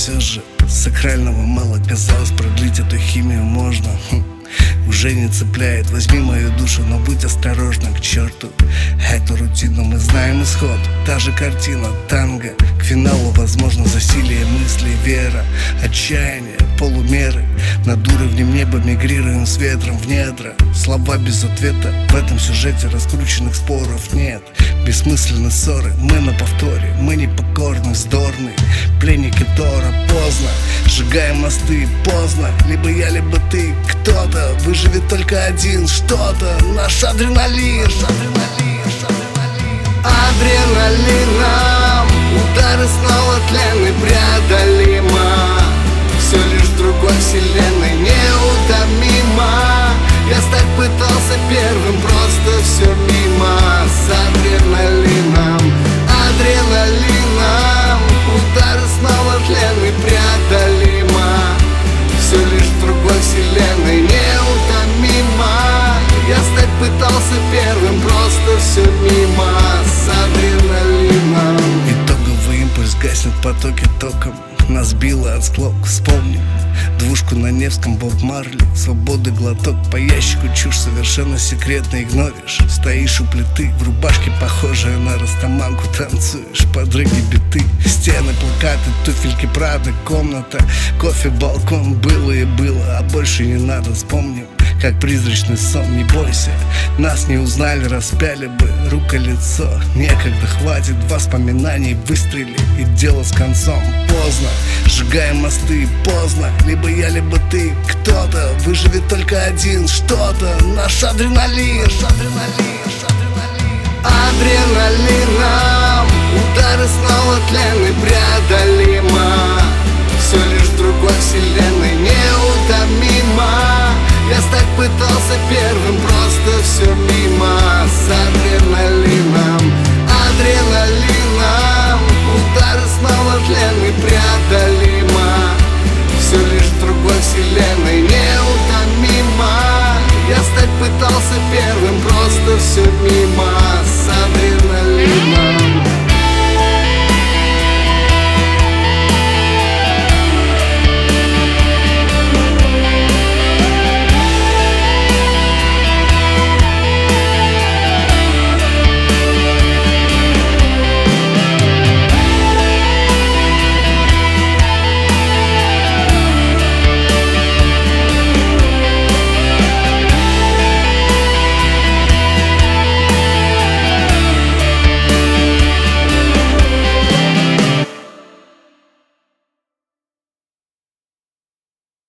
все же сакрального мало казалось, продлить эту химию можно. Уже не цепляет, возьми мою душу, но будь осторожна, к черту эту рутину. Мы знаем исход, та же картина, танго. К финалу возможно засилие мыслей, вера, отчаяние, полумеры. Над уровнем неба мигрируем с ветром в недра. Слова без ответа, в этом сюжете раскрученных споров нет. Бессмысленные ссоры, мы на повторе, мы непокорны, вздорны. Пленники Тора, поздно, сжигаем мосты, поздно. Либо я, либо ты, кто-то. Выживет только один, что-то. Наш адреналин, адреналином. Удары снова тлен непреодолимо. Все лишь в другой вселенной, неутомимо. Я стать пытался первым, просто все мимо. С адреналином, адреналином. Удары снова тлен непреодолимо. Все лишь в другой вселенной, неутомимо. Я стать пытался первым, просто все мимо. С адреналином. Итоговый импульс гаснет в потоке током. Нас било от склок, вспомним двушку на Невском, Боб Марли. Свободы глоток, по ящику чушь совершенно секретно игноришь. Стоишь у плиты, в рубашке похожая на растаманку. Танцуешь под регги-биты. Стены, плакаты, туфельки Прада, комната, кофе, балкон. Было и было, а больше не надо. Вспомним, как призрачный сон, не бойся. Нас не узнали, распяли бы рука-лицо. Некогда, хватит воспоминаний, выстрели и дело с концом. Поздно, сжигаем мосты, поздно. Либо я, либо ты, кто-то. Выживет только один, что-то. Наш адреналин, адреналином.